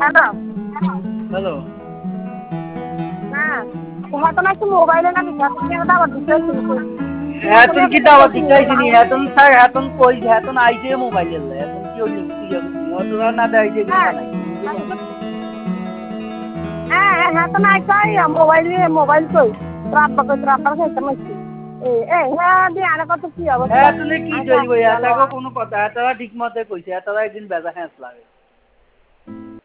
hello hello হ্যাঁ হয়তো না একটু মোবাইলে না বিকাশ দাবার দিতে এখন কি দাওয়াত দিতেছিনি এখন স্যার এখন কই এখন আইছে মোবাইল এর এখন কি হইছে কি অতরা না দেইছে হ্যাঁ নাই হ্যাঁ তো নাই কই মোবাইল কই রাব্বা খাইতে মাইছি হ্যাঁ দিয়ে আর কত কি অবস্থা তুমি কি কইব এটাকে কোনো কথা এটারা ঠিক মতে কইছে এটারা একদিন বেজা হ্যাঁ লাগে